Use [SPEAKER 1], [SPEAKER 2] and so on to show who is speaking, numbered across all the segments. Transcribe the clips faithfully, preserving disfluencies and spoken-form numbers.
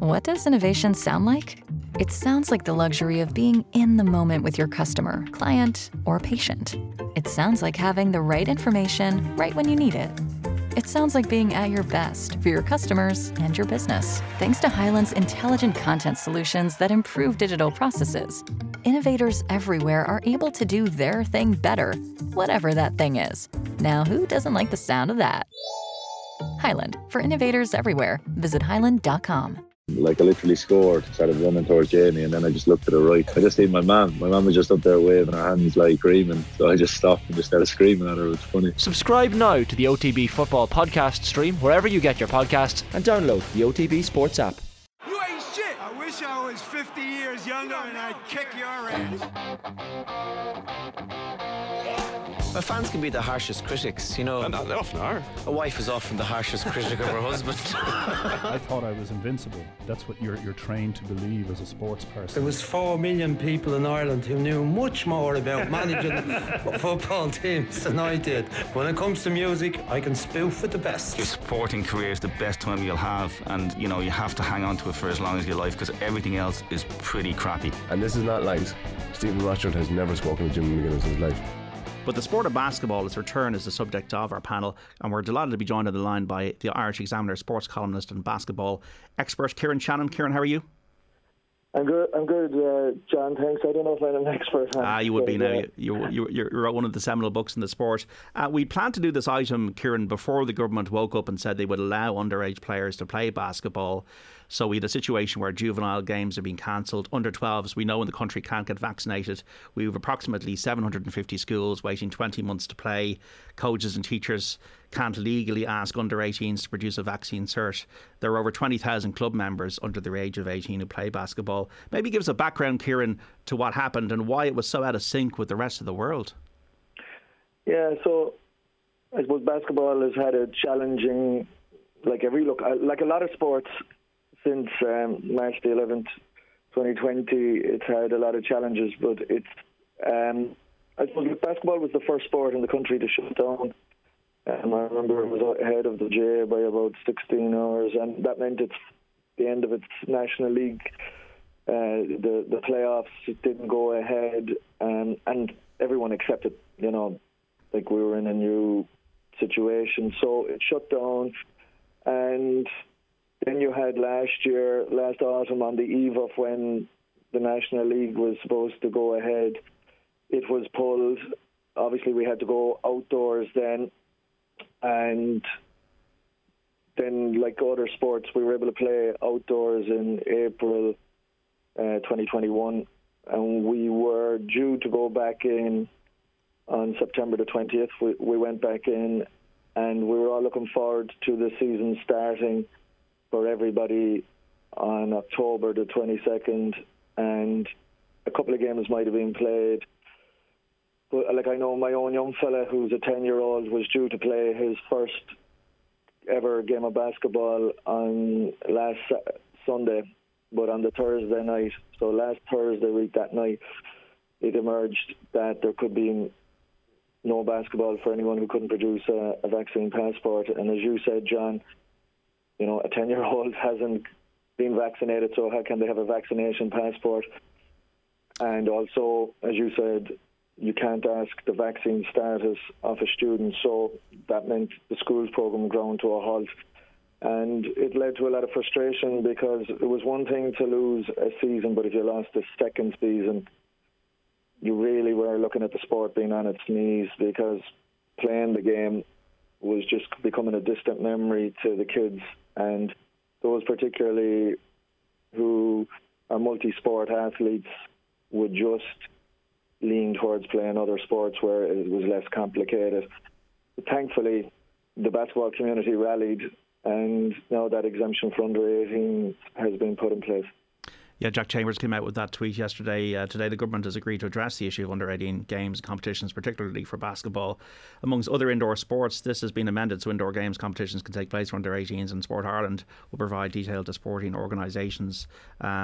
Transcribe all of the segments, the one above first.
[SPEAKER 1] What does innovation sound like? It sounds like the luxury of being in the moment with your customer, client, or patient. It sounds like having the right information right when you need it. It sounds like being at your best for your customers and your business. Thanks to Hyland's intelligent content solutions that improve digital processes, innovators everywhere are able to do their thing better, whatever that thing is. Now, who doesn't like the sound of that? Hyland, for innovators everywhere. Visit hyland dot com.
[SPEAKER 2] Like, I literally scored, started running towards Jamie, and then I just looked to the right. I just seen my mum. My mum was just up there waving her hands, like screaming. So I just stopped and just started screaming at her. It was funny.
[SPEAKER 3] Subscribe now to the O T B Football Podcast stream wherever you get your podcasts, and download the O T B Sports app.
[SPEAKER 4] You ain't shit. I wish I was fifty years younger and I'd kick your ass.
[SPEAKER 5] Well, fans can be the harshest critics, you know.
[SPEAKER 6] And they often are.
[SPEAKER 5] A wife is often the harshest critic of her husband.
[SPEAKER 7] I thought I was invincible. That's what you're you're trained to believe as a sports person.
[SPEAKER 8] There was four million people in Ireland who knew much more about managing football teams than I did. When it comes to music, I can spoof with the best.
[SPEAKER 9] Your sporting career is the best time you'll have, and you know you have to hang on to it for as long as you like, because everything else is pretty crappy.
[SPEAKER 6] And this is not lies. Stephen Rothschild has never spoken to Jimmy McGuinness in his life.
[SPEAKER 3] But the sport of basketball, its return, is the subject of our panel, and we're delighted to be joined on the line by the Irish Examiner sports columnist and basketball expert, Kieran Shannon. Kieran, how are you?
[SPEAKER 2] I'm good, I'm good, uh, John, thanks. I don't know if I'm an expert.
[SPEAKER 3] Ah, you would be now. You, you, you wrote one of the seminal books in the sport. Uh, we planned to do this item, Kieran, before the government woke up and said they would allow underage players to play basketball. So we had a situation where juvenile games are being cancelled. Under twelves, we know in the country can't get vaccinated. We have approximately seven hundred fifty schools waiting twenty months to play. Coaches and teachers can't legally ask under eighteens to produce a vaccine cert. There are over twenty thousand club members under the age of eighteen who play basketball. Maybe give us a background, Kieran, to what happened and why it was so out of sync with the rest of the world.
[SPEAKER 2] Yeah, so I suppose basketball has had a challenging, like every look, like a lot of sports since um, March the eleventh, twenty twenty, it's had a lot of challenges, but it's, um, I suppose basketball was the first sport in the country to shut down. Um, I remember it was ahead of the J by about sixteen hours, and that meant it's the end of its National League. Uh, the the playoffs didn't go ahead, um, and everyone accepted, you know, like we were in a new situation. So it shut down, and then you had last year, last autumn, on the eve of when the National League was supposed to go ahead, it was pulled. Obviously, we had to go outdoors then, and then, like other sports, we were able to play outdoors in April uh, twenty twenty-one, and we were due to go back in on September the twentieth. We, we went back in, and we were all looking forward to the season starting for everybody on October the twenty-second, and a couple of games might have been played. But like, I know my own young fella who's a ten-year-old was due to play his first ever game of basketball on last Sunday, but on the Thursday night. So last Thursday week, that night, it emerged that there could be no basketball for anyone who couldn't produce a, a vaccine passport. And as you said, John, you know, a ten-year-old hasn't been vaccinated, so how can they have a vaccination passport? And also, as you said, you can't ask the vaccine status of a student, so that meant the schools program ground to a halt. And it led to a lot of frustration, because it was one thing to lose a season, but if you lost a second season, you really were looking at the sport being on its knees, because playing the game was just becoming a distant memory to the kids, and those particularly who are multi-sport athletes would just lean towards playing other sports where it was less complicated. But thankfully, the basketball community rallied, and now that exemption for under eighteen has been put in place.
[SPEAKER 3] Yeah, Jack Chambers came out with that tweet yesterday. Uh, today the government has agreed to address the issue of under eighteen games and competitions, particularly for basketball. Amongst other indoor sports, this has been amended so indoor games competitions can take place for under eighteens, and Sport Ireland will provide detail to sporting organisations um,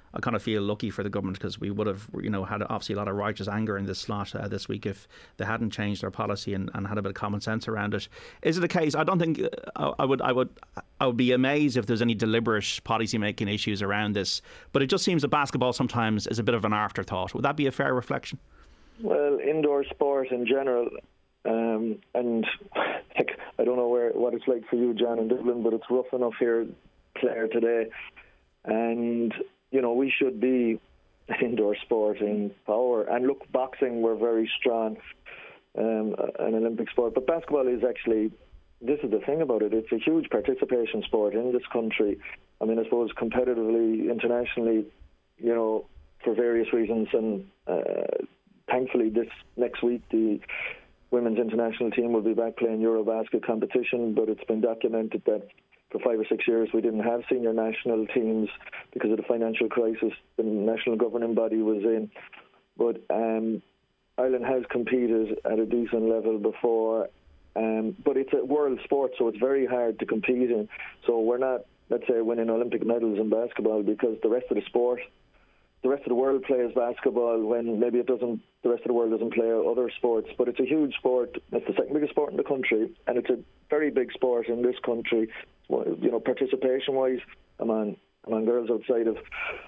[SPEAKER 3] I kind of feel lucky for the government, because we would have, you know, had obviously a lot of righteous anger in this slot uh, this week if they hadn't changed their policy and, and had a bit of common sense around it. Is it a case? I don't think uh, I would. I would. I would be amazed if there's any deliberate policy making issues around this. But it just seems that basketball sometimes is a bit of an afterthought. Would that be a fair reflection?
[SPEAKER 2] Well, indoor sport in general, um, and like, I don't know where what it's like for you, John, in Dublin, but it's rough enough here, Clare, today, and. You know, we should be an indoor sport in power. And look, boxing, we're very strong, um, an Olympic sport. But basketball is actually, this is the thing about it, it's a huge participation sport in this country. I mean, I suppose competitively, internationally, you know, for various reasons. And uh, thankfully, this next week, the women's international team will be back playing Eurobasket competition. But it's been documented that for five or six years, we didn't have senior national teams because of the financial crisis the national governing body was in. But um, Ireland has competed at a decent level before. Um, but it's a world sport, so it's very hard to compete in. So we're not, let's say, winning Olympic medals in basketball because the rest of the sport, the rest of the world plays basketball when maybe it doesn't, the rest of the world doesn't play other sports. But it's a huge sport. It's the second biggest sport in the country, and it's a very big sport in this country. You know, participation-wise, among among girls outside of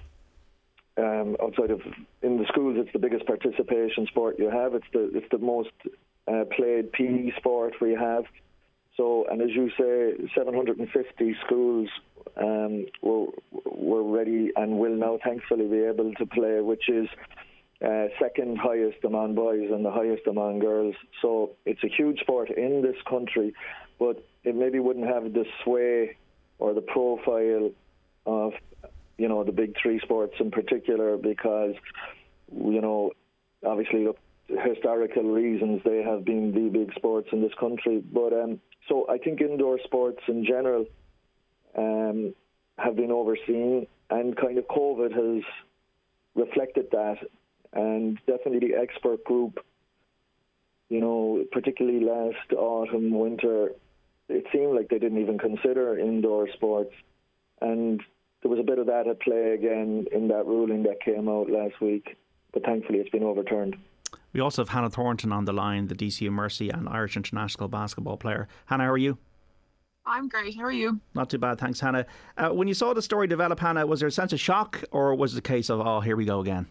[SPEAKER 2] um, outside of in the schools, it's the biggest participation sport you have. It's the it's the most uh, played P E sport we have. So, and as you say, seven hundred fifty schools um, were were ready and will now, thankfully, be able to play, which is uh, second highest among boys and the highest among girls. So, it's a huge sport in this country, but it maybe wouldn't have the sway or the profile of, you know, the big three sports in particular because, you know, obviously, look, historical reasons, they have been the big sports in this country. But um, so I think indoor sports in general um, have been overseen, and kind of COVID has reflected that. And definitely the expert group, you know, particularly last autumn, winter, it seemed like they didn't even consider indoor sports. And there was a bit of that at play again in that ruling that came out last week. But thankfully it's been overturned.
[SPEAKER 3] We also have Hannah Thornton on the line, the D C U Mercy and Irish international basketball player. Hannah, how are you?
[SPEAKER 10] I'm great. How are you?
[SPEAKER 3] Not too bad, thanks, Hannah. Uh, when you saw the story develop, Hannah, was there a sense of shock, or was it a case of, oh, here we go again?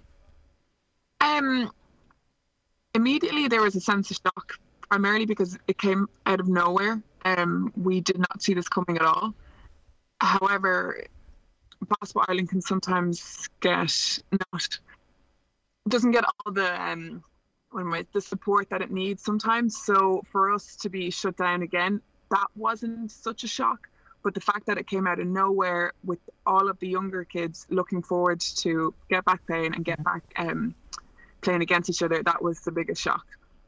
[SPEAKER 10] Um, immediately there was a sense of shock, primarily because it came out of nowhere. Um, we did not see this coming at all. However, Basketball Ireland can sometimes get not doesn't get all the um, what am I, the support that it needs sometimes. So for us to be shut down again, that wasn't such a shock. But the fact that it came out of nowhere with all of the younger kids looking forward to get back playing and get back um, playing against each other, that was the biggest shock.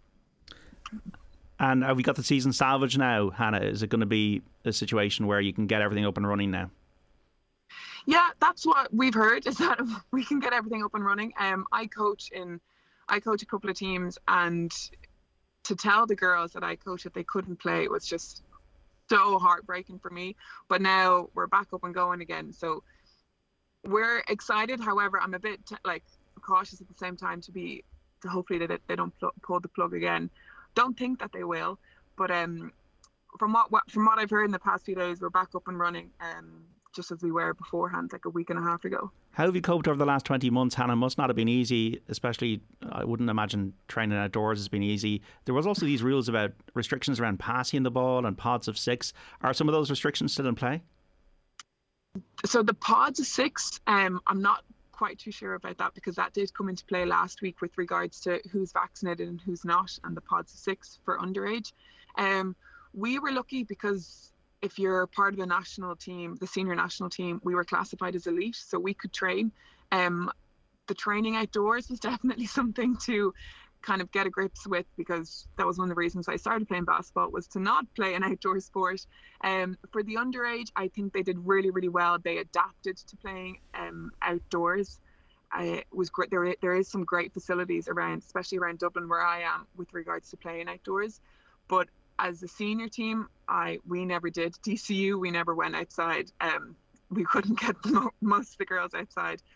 [SPEAKER 3] And have we got the season salvaged now, Hannah? Is it going to be a situation where you can get everything up and running now?
[SPEAKER 10] Yeah, that's what we've heard, is that we can get everything up and running. Um, I coach in, I coach a couple of teams, and to tell the girls that I coach that they couldn't play was just so heartbreaking for me. But now we're back up and going again, so we're excited. However, I'm a bit like cautious at the same time to be, to hopefully that they don't pl- pull the plug again. Don't think that they will, but um, from what, what from what I've heard in the past few days, we're back up and running, um, just as we were beforehand, like a week and a half ago.
[SPEAKER 3] How have you coped over the last twenty months, Hannah? Must not have been easy, especially, I wouldn't imagine training outdoors has been easy. There was also these rules about restrictions around passing the ball and pods of six. Are some of those restrictions still in play?
[SPEAKER 10] So the pods of six, um, I'm not quite too sure about that, because that did come into play last week with regards to who's vaccinated and who's not, and the pods of six for underage. Um, we were lucky because if you're part of the national team, the senior national team, we were classified as elite, so we could train. Um, the training outdoors was definitely something to kind of get a grips with, because that was one of the reasons I started playing basketball, was to not play an outdoor sport. Um, for the underage, I think they did really, really well. They adapted to playing um, outdoors. I, it was great. There, there is some great facilities around, especially around Dublin where I am, with regards to playing outdoors. But as a senior team, I we never did. D C U, we never went outside. Um, we couldn't get the mo- most of the girls outside.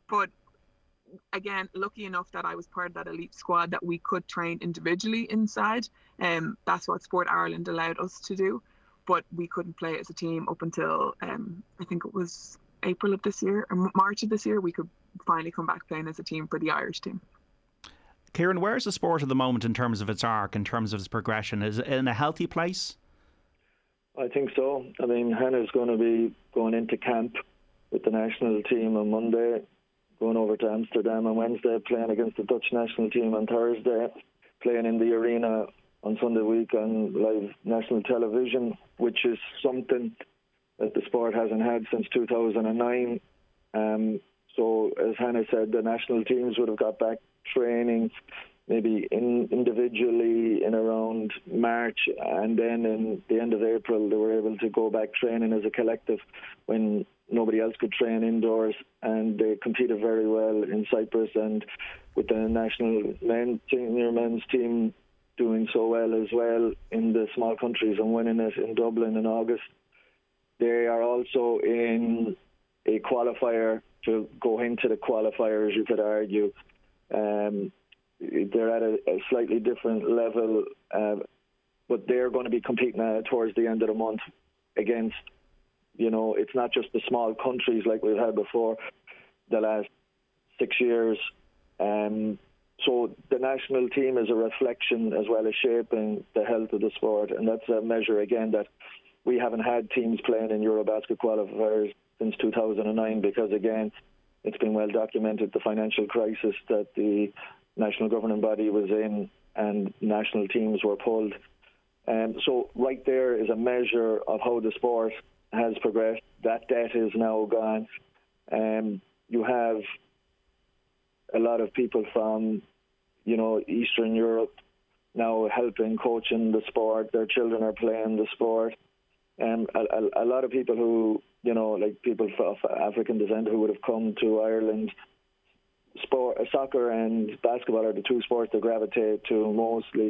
[SPEAKER 10] But again, lucky enough that I was part of that elite squad that we could train individually inside. Um, that's what Sport Ireland allowed us to do. But we couldn't play as a team up until um, I think it was April of this year or March of this year. We could finally come back playing as a team for the Irish team.
[SPEAKER 3] Kieran, where's the sport at the moment in terms of its arc, in terms of its progression? Is it in a healthy place?
[SPEAKER 2] I think so. I mean, Hannah's going to be going into camp with the national team on Monday, going over to Amsterdam on Wednesday, playing against the Dutch national team on Thursday, playing in the arena on Sunday week on live national television, which is something that the sport hasn't had since two thousand nine. Um, so, as Hannah said, the national teams would have got back training maybe in, individually in around March, and then in the end of April they were able to go back training as a collective when nobody else could train indoors, and they competed very well in Cyprus, and with the national men, senior men's team doing so well as well in the small countries and winning it in Dublin in August. They are also in a qualifier to go into the qualifiers, you could argue. Um, they're at a, a slightly different level, uh, but they're going to be competing uh, towards the end of the month against, you know, it's not just the small countries like we've had before the last six years. Um, so the national team is a reflection as well as shaping the health of the sport, and that's a measure, again, that we haven't had teams playing in Eurobasket qualifiers since two thousand nine because, again, it's been well documented the financial crisis that the national governing body was in and national teams were pulled. Um, so right there is a measure of how the sport has progressed. That debt is now gone. Um, you have a lot of people from, you know, Eastern Europe now helping, coaching the sport. Their children are playing the sport. Um, a, a, a lot of people who, you know, like people of African descent who would have come to Ireland. Sport, soccer and basketball are the two sports they gravitate to mostly,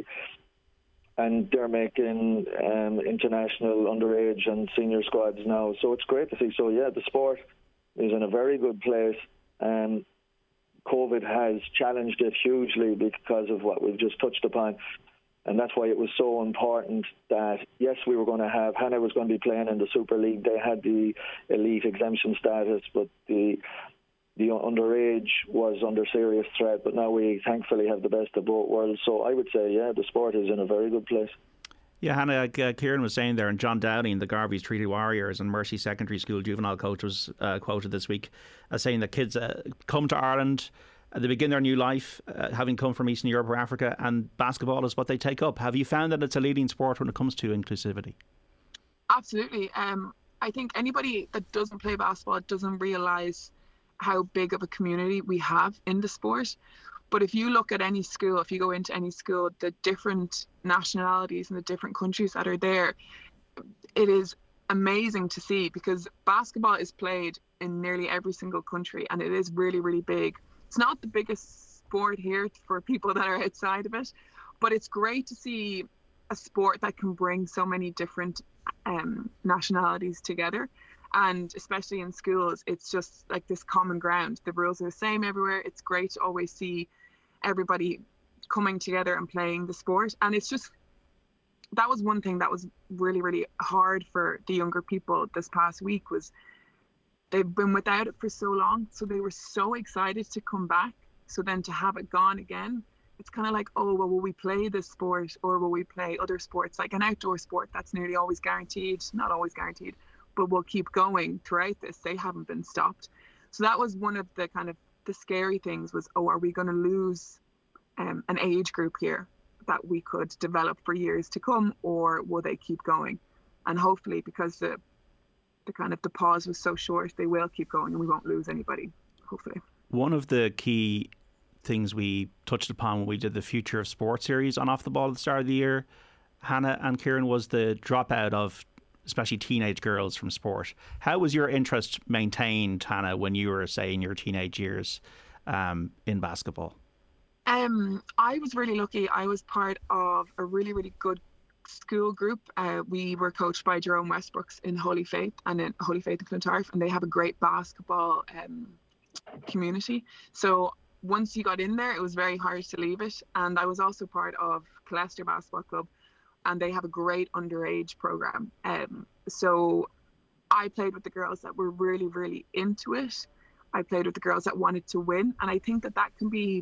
[SPEAKER 2] and they're making um, international underage and senior squads now. So it's great to see. So yeah, the sport is in a very good place. Um, COVID has challenged it hugely because of what we've just touched upon. And that's why it was so important that, yes, we were going to have, Hannah was going to be playing in the Super League. They had the elite exemption status, but the the underage was under serious threat. But now we thankfully have the best of both worlds. So I would say, yeah, the sport is in a very good place.
[SPEAKER 3] Yeah, Hannah, like uh, Kieran was saying there, and John Downing, the Garvey's Treaty Warriors and Mercy Secondary School juvenile coach, was uh, quoted this week as saying that kids uh, come to Ireland, uh, they begin their new life uh, having come from Eastern Europe or Africa, and basketball is what they take up. Have you found that it's a leading sport when it comes to inclusivity?
[SPEAKER 10] Absolutely. Um, I think anybody that doesn't play basketball doesn't realise how big of a community we have in the sport. But if you look at any school, if you go into any school, the different nationalities and the different countries that are there, it is amazing to see, because basketball is played in nearly every single country, and it is really, really big. It's not the biggest sport here for people that are outside of it, but it's great to see a sport that can bring so many different um, nationalities together. And especially in schools, it's just like this common ground. The rules are the same everywhere. It's great to always see everybody coming together and playing the sport. And it's just, that was one thing that was really, really hard for the younger people this past week, was they've been without it for so long. So they were so excited to come back. So then to have it gone again, it's kind of like, oh, well, will we play this sport, or will we play other sports, like an outdoor sport that's nearly always guaranteed, not always guaranteed, but we'll keep going throughout this. They haven't been stopped. So that was one of the kind of the scary things, was, oh, are we going to lose um, an age group here that we could develop for years to come, or will they keep going? And hopefully, because the the kind of the pause was so short, they will keep going and we won't lose anybody, hopefully.
[SPEAKER 3] One of the key things we touched upon when we did the Future of Sport series on Off the Ball at the start of the year, Hannah and Kieran, was the dropout of especially teenage girls from sport. How was your interest maintained, Hannah, when you were, say, in your teenage years um, in basketball?
[SPEAKER 10] Um, I was really lucky. I was part of a really, really good school group. Uh, we were coached by Jerome Westbrooks in Holy Faith and in Holy Faith in Clontarf, and they have a great basketball um, community. So once you got in there, it was very hard to leave it. And I was also part of Leicester Basketball Club, and they have a great underage program. Um, so I played with the girls that were really, really into it. I played with the girls that wanted to win. And I think that that can be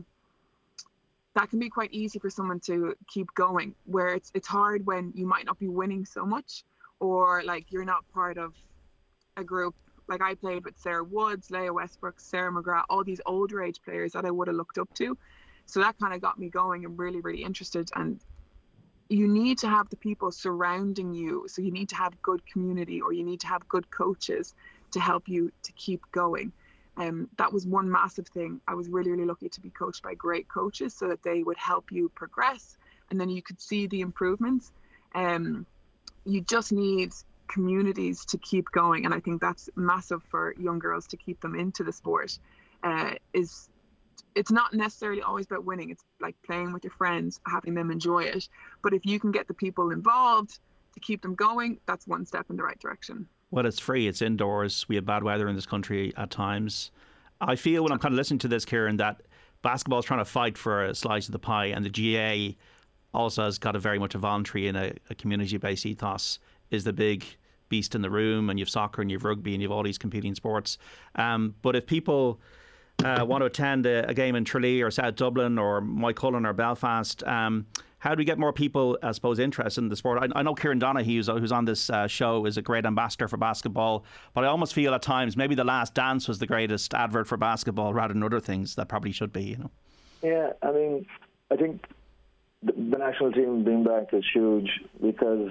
[SPEAKER 10] that can be quite easy for someone to keep going, where it's it's hard when you might not be winning so much, or like you're not part of a group. Like I played with Sarah Woods, Leah Westbrook, Sarah McGrath, all these older age players that I would have looked up to. So that kind of got me going and really, really interested. And you need to have the people surrounding you. So you need to have good community, or you need to have good coaches to help you to keep going. Um, that was one massive thing. I was really, really lucky to be coached by great coaches so that they would help you progress, and then you could see the improvements. Um, you just need communities to keep going, and I think that's massive for young girls to keep them into the sport. Uh, is it's not necessarily always about winning. It's like playing with your friends, having them enjoy it. But if you can get the people involved to keep them going, that's one step in the right direction.
[SPEAKER 3] Well, it's free. It's indoors. We have bad weather in this country at times. I feel when I'm kind of listening to this, Kieran, that basketball is trying to fight for a slice of the pie, and the G A also has got a very much a voluntary and a, a community-based ethos, is the big beast in the room, and you have soccer and you have rugby and you have all these competing sports. Um, but if people uh, want to attend a, a game in Tralee or South Dublin or Moycullen or Belfast, um, how do we get more people, I suppose, interested in the sport? I, I know Kieran Donaghy, who's, who's on this uh, show, is a great ambassador for basketball, but I almost feel at times maybe The Last Dance was the greatest advert for basketball rather than other things that probably should be, you know.
[SPEAKER 2] Yeah, I mean, I think the, the national team being back is huge, because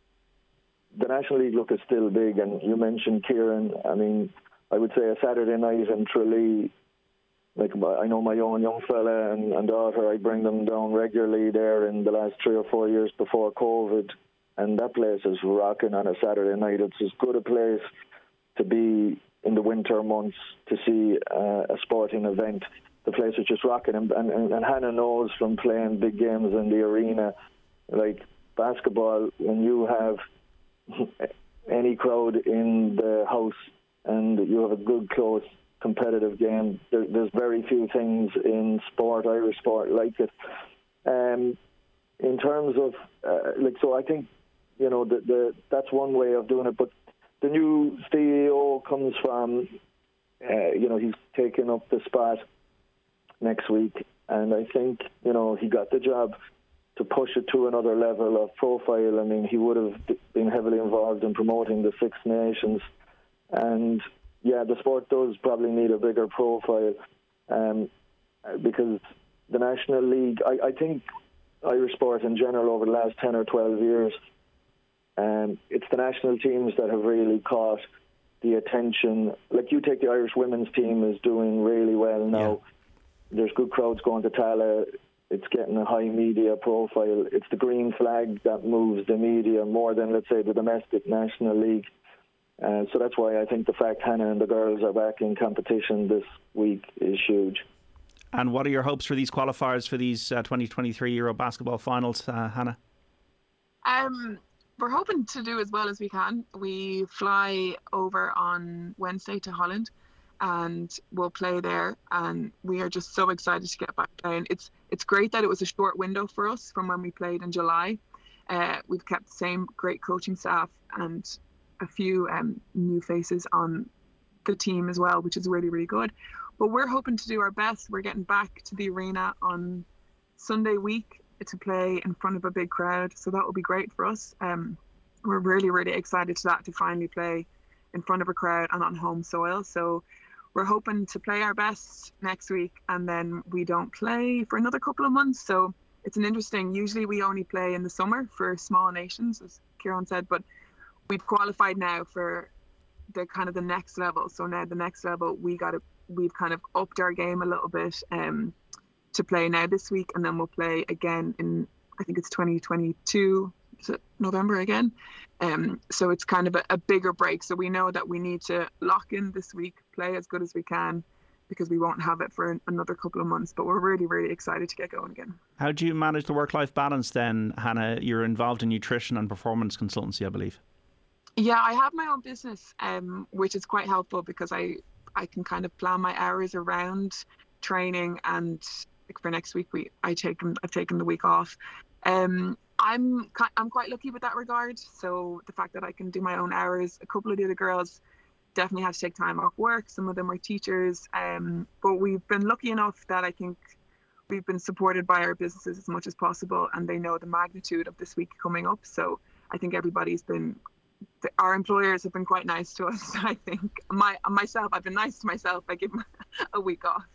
[SPEAKER 2] the National League look is still big, and you mentioned Kieran. I mean, I would say a Saturday night in Tralee, like I know my own young fella and, and daughter, I bring them down regularly there in the last three or four years before COVID, and that place is rocking on a Saturday night. It's as good a place to be in the winter months to see uh, a sporting event. The place is just rocking, and, and, and Hannah knows from playing big games in the arena, like basketball, when you have any crowd in the house and you have a good, close, competitive game, there, there's very few things in sport, Irish sport, like it. Um, in terms of, uh, like, so I think, you know, the, the that's one way of doing it, but the new C E O comes from, uh, you know, he's taking up the spot next week, and I think, you know, he got the job to push it to another level of profile. I mean, he would have been heavily involved in promoting the Six Nations, and yeah, the sport does probably need a bigger profile, um, because the National League, I, I think Irish sport in general over the last ten or twelve years, um, it's the national teams that have really caught the attention. Like, you take the Irish women's team is doing really well now. Yeah. There's good crowds going to Tala. It's getting a high media profile. It's the green flag that moves the media more than, let's say, the domestic National League. Uh, so that's why I think the fact Hannah and the girls are back in competition this week is huge.
[SPEAKER 3] And what are your hopes for these qualifiers for these uh, twenty twenty-three Euro basketball finals, uh, Hannah?
[SPEAKER 10] Um, we're hoping to do as well as we can. We fly over on Wednesday to Holland, and we'll play there, and we are just so excited to get back playing. It's it's great that it was a short window for us from when we played in July. Uh, we've kept the same great coaching staff and a few um, new faces on the team as well, which is really, really good. But we're hoping to do our best. We're getting back to the arena on Sunday week to play in front of a big crowd, so that will be great for us. Um, we're really, really excited to that, to finally play in front of a crowd and on home soil. So we're hoping to play our best next week, and then we don't play for another couple of months. So it's an interesting, usually we only play in the summer for small nations, as Kieran said, but we've qualified now for the kind of the next level. So now the next level, we got to, we've kind of upped our game a little bit um, to play now this week, and then we'll play again in, I think it's twenty twenty-two, is it November again? Um, so it's kind of a, a bigger break. So we know that we need to lock in this week, play as good as we can, because we won't have it for another couple of months. But we're really, really excited to get going again.
[SPEAKER 3] How do you manage the work-life balance then, Hannah? You're involved in nutrition and performance consultancy, I believe.
[SPEAKER 10] Yeah, I have my own business, um, which is quite helpful because I I can kind of plan my hours around training, and like for next week we I taken I've taken the week off. Um, I'm I'm quite lucky with that regard. So the fact that I can do my own hours. A couple of the other girls definitely had to take time off work. Some of them are teachers, um, but we've been lucky enough that I think we've been supported by our businesses as much as possible, and they know the magnitude of this week coming up. So I think everybody's been, our employers have been quite nice to us. I think my myself, I've been nice to myself. I give them a week off.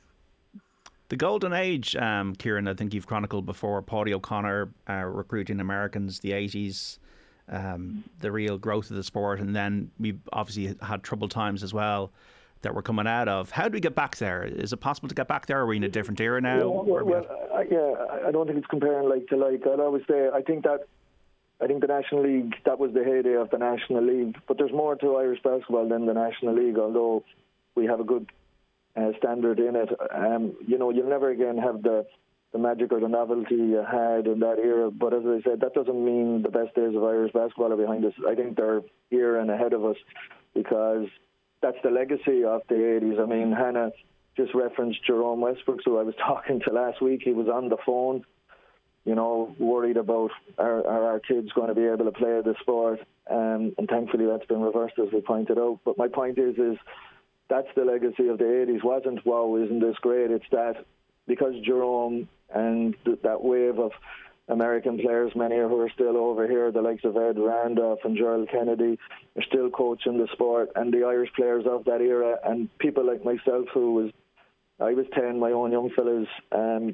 [SPEAKER 3] The golden age, um, Kieran, I think you've chronicled before, Paudie O'Connor uh, recruiting Americans, the eighties, um, the real growth of the sport, and then we obviously had troubled times as well that we're coming out of. How do we get back there? Is it possible to get back there? Are we in a different era now?
[SPEAKER 2] Well, well, well I, yeah, I don't think it's comparing like to like. I'd always say, I think that I think the National League, that was the heyday of the National League, but there's more to Irish basketball than the National League, although we have a good uh, standard in it. Um, you know, you'll never again have the, the magic or the novelty you had in that era, but as I said, that doesn't mean the best days of Irish basketball are behind us. I think they're here and ahead of us, because that's the legacy of the eighties. I mean, Hannah just referenced Jerome Westbrook, who I was talking to last week. He was on the phone, you know, worried about are, are our kids going to be able to play the sport, um, and thankfully that's been reversed, as we pointed out. But my point is, is that's the legacy of the eighties. Wasn't, wow, isn't this great? It's that because Jerome and th- that wave of American players, many who are still over here, the likes of Ed Randolph and Gerald Kennedy, are still coaching the sport, and the Irish players of that era, and people like myself who was, I was ten, my own young fellas, um,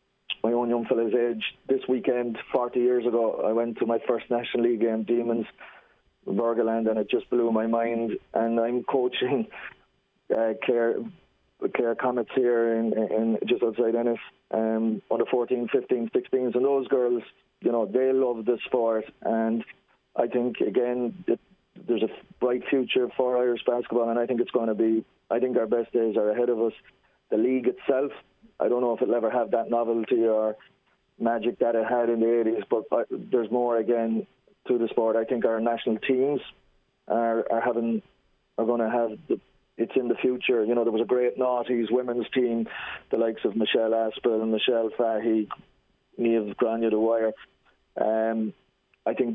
[SPEAKER 2] my own young fella's age. This weekend, forty years ago, I went to my first National League game, Demons, Burgerland, and it just blew my mind. And I'm coaching uh, Clare, Clare Comets here in, in just outside Ennis, um, under fourteen, fifteen, sixteens, and those girls, you know, they love the sport, and I think again it, there's a bright future for Irish basketball, and I think it's going to be, I think our best days are ahead of us. The league itself, I don't know if it'll ever have that novelty or magic that it had in the eighties, but uh, there's more again to the sport. I think our national teams are, are having are going to have the, it's in the future. You know, there was a great noughties women's team, the likes of Michelle Aspel and Michelle Fahey, Niamh Grania Dwyer. Um, I think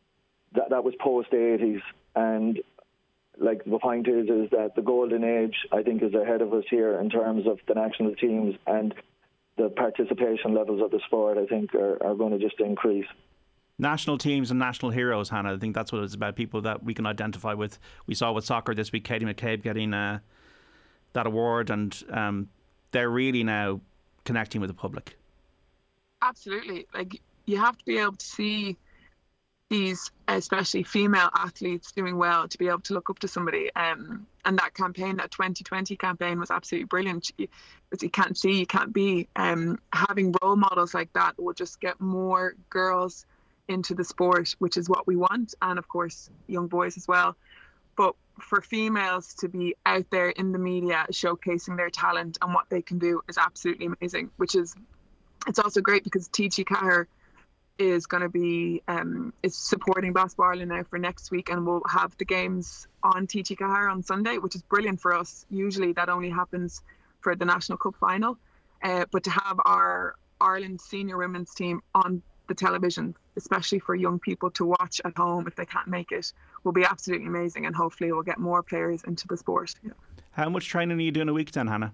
[SPEAKER 2] that that was post eighties, and like the point is, is that the golden age, I think, is ahead of us here in terms of the national teams, and the participation levels of the sport, I think, are, are going to just increase.
[SPEAKER 3] National teams and national heroes, Hannah. I think that's what it's about, people that we can identify with. We saw with soccer this week, Katie McCabe getting uh, that award, and um, they're really now connecting with the public.
[SPEAKER 10] Absolutely. Like, you have to be able to see these, especially female athletes, doing well, to be able to look up to somebody. Um, and that campaign, that twenty twenty campaign, was absolutely brilliant. You, you can't see, you can't be. Um, having role models like that will just get more girls into the sport, which is what we want, and of course young boys as well. But for females to be out there in the media showcasing their talent and what they can do is absolutely amazing. Which is, it's also great because T G Cahir is going to be um, is supporting Basketball Ireland now for next week, and we'll have the games on T G Cahir on Sunday, which is brilliant for us. Usually that only happens for the National Cup final, uh, but to have our Ireland senior women's team on the television, especially for young people to watch at home if they can't make it, will be absolutely amazing, and hopefully we'll get more players into the sport. Yeah. How
[SPEAKER 3] much training are you doing a week then, Hannah?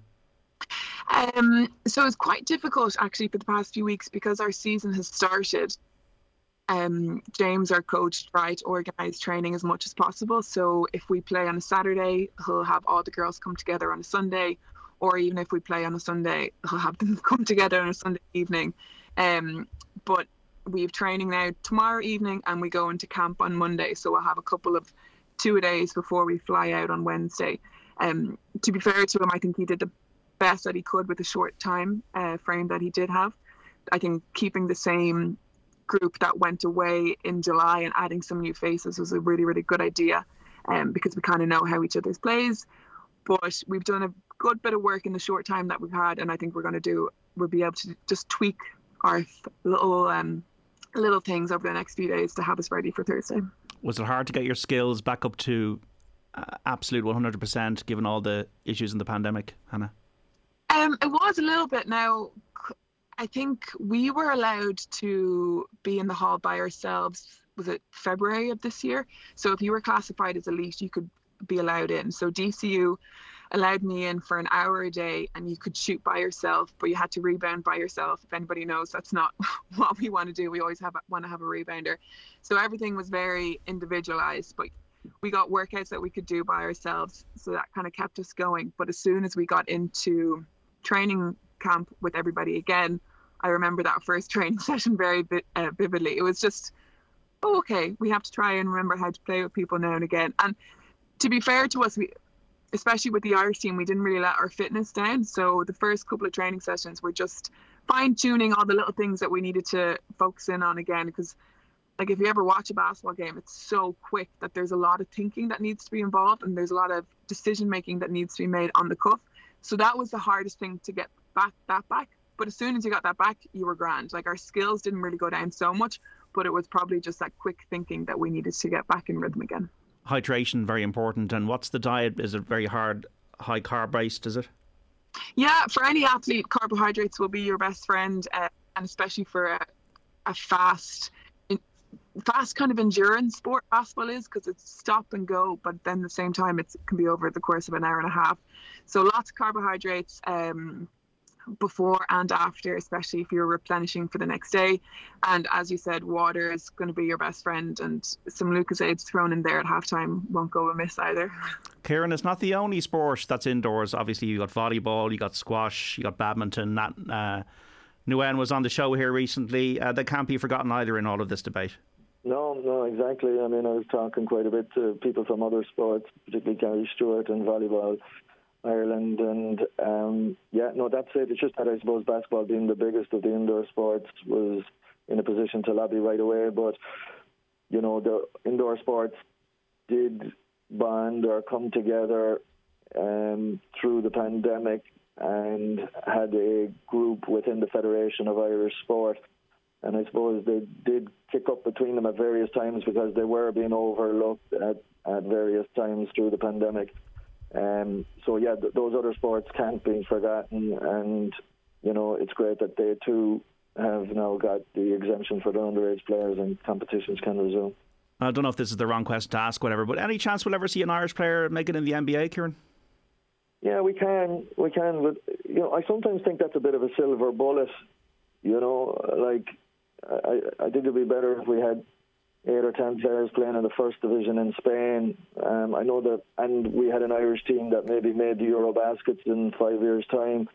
[SPEAKER 10] Um, so it's quite difficult actually for the past few weeks because our season has started. Um, James, our coach, tried to organise training as much as possible. So if we play on a Saturday, he'll have all the girls come together on a Sunday, or even if we play on a Sunday, he'll have them come together on a Sunday evening. Um, but we have training now tomorrow evening, and we go into camp on Monday. So we'll have a couple of two days before we fly out on Wednesday. Um, to be fair to him, I think he did the best that he could with the short time uh, frame that he did have. I think keeping the same group that went away in July and adding some new faces was a really, really good idea, um, because we kind of know how each other's plays. But we've done a good bit of work in the short time that we've had, and I think we're going to do, we'll be able to just tweak our th- little um, little things over the next few days to have us ready for Thursday.
[SPEAKER 3] Was it hard to get your skills back up to uh, absolute one hundred percent given all the issues in the pandemic, Hannah?
[SPEAKER 10] Um, it was a little bit. Now, I think we were allowed to be in the hall by ourselves, was it February of this year? So if you were classified as elite, you could be allowed in. So D C U allowed me in for an hour a day, and you could shoot by yourself, but you had to rebound by yourself. If anybody knows, that's not what we want to do. We always have want to have a rebounder. So everything was very individualized, but we got workouts that we could do by ourselves. So that kind of kept us going. But as soon as we got into training camp with everybody again, I remember that first training session very uh, vividly. It was just, oh, okay, we have to try and remember how to play with people now and again. And to be fair to us, we, especially with the Irish team, we didn't really let our fitness down. So the first couple of training sessions were just fine-tuning all the little things that we needed to focus in on again. Because like if you ever watch a basketball game, it's so quick that there's a lot of thinking that needs to be involved, and there's a lot of decision-making that needs to be made on the cuff. So that was the hardest thing to get back that back. But as soon as you got that back, you were grand. Like our skills didn't really go down so much, but it was probably just that quick thinking that we needed to get back in rhythm again.
[SPEAKER 3] Hydration, very important. And what's the diet? Is it very hard, high carb based, is it?
[SPEAKER 10] Yeah, for any athlete, carbohydrates will be your best friend, uh, and especially for a, a fast, in, fast kind of endurance sport basketball is, because it's stop and go, but then at the same time it can be over the course of an hour and a half. So lots of carbohydrates um, before and after, especially if you're replenishing for the next day. And as you said, water is going to be your best friend, and some Lucozades thrown in there at halftime won't go amiss either.
[SPEAKER 3] Kieran, it's not the only sport that's indoors. Obviously, you got volleyball, you got squash, you got badminton. Nat, uh, Nguyen was on the show here recently. Uh, that can't be forgotten either in all of this debate.
[SPEAKER 2] No, no, exactly. I mean, I was talking quite a bit to people from other sports, particularly Gary Stewart and volleyball, Ireland, and um, yeah, no, that's it. It's just that I suppose basketball, being the biggest of the indoor sports, was in a position to lobby right away. But you know, the indoor sports did bond or come together um, through the pandemic, and had a group within the Federation of Irish Sport. And I suppose they did kick up between them at various times because they were being overlooked at, at various times through the pandemic. Um, so, yeah, th- those other sports can't be forgotten. And, you know, it's great that they, too, have now got the exemption for the underage players and competitions can resume.
[SPEAKER 3] I don't know if this is the wrong question to ask, whatever, but any chance we'll ever see an Irish player make it in the N B A, Kieran?
[SPEAKER 2] Yeah, we can. We can. But, you know, I sometimes think that's a bit of a silver bullet. You know, like, I, I think it'd be better if we had eight or ten players playing in the first division in Spain. Um, I know that, and we had an Irish team that maybe made the Eurobaskets in five years' time.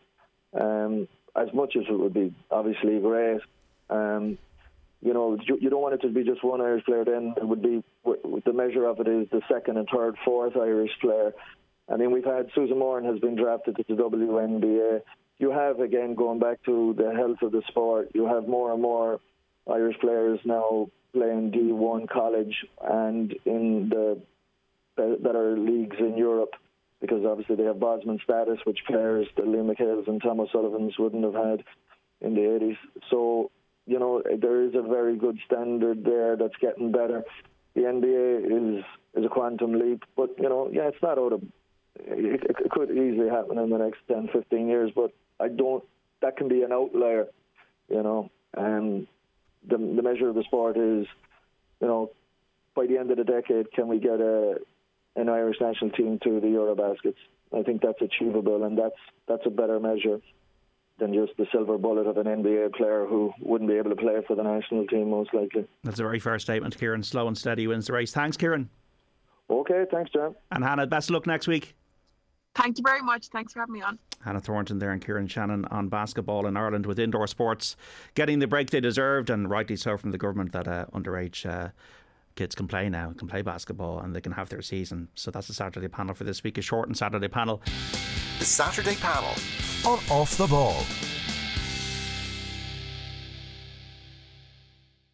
[SPEAKER 2] Um, as much as it would be obviously great, um, you know, you, you don't want it to be just one Irish player. Then it would be the measure of it is the second and third, fourth Irish player. I mean, we've had Susan Moran has been drafted to the W N B A. You have, again, going back to the health of the sport, you have more and more Irish players now playing D one college and in the better leagues in Europe, because obviously they have Bosman status, which players, the Liam McHale's and Tom O'Sullivan's wouldn't have had in the eighties. So, you know, there is a very good standard there that's getting better. The N B A is is a quantum leap, but, you know, yeah, it's not out of... It, it could easily happen in the next ten, fifteen years, but I don't... That can be an outlier, you know. Um, the, the measure of the sport is, you know, by the end of the decade, can we get a an Irish national team to the Eurobaskets? I think that's achievable, and that's that's a better measure than just the silver bullet of an N B A player who wouldn't be able to play for the national team, most likely.
[SPEAKER 3] That's a very fair statement, Kieran. Slow and steady wins the race. Thanks, Kieran.
[SPEAKER 2] Okay, thanks, John.
[SPEAKER 3] And Hannah, best of luck next week.
[SPEAKER 10] Thank you very much. Thanks for having me on.
[SPEAKER 3] Hannah Thornton there and Kieran Shannon on basketball in Ireland, with indoor sports getting the break they deserved, and rightly so, from the government, that uh, underage uh, kids can play now, can play basketball, and they can have their season. So that's the Saturday panel for this week, a shortened Saturday panel.
[SPEAKER 11] The Saturday panel on Off the Ball.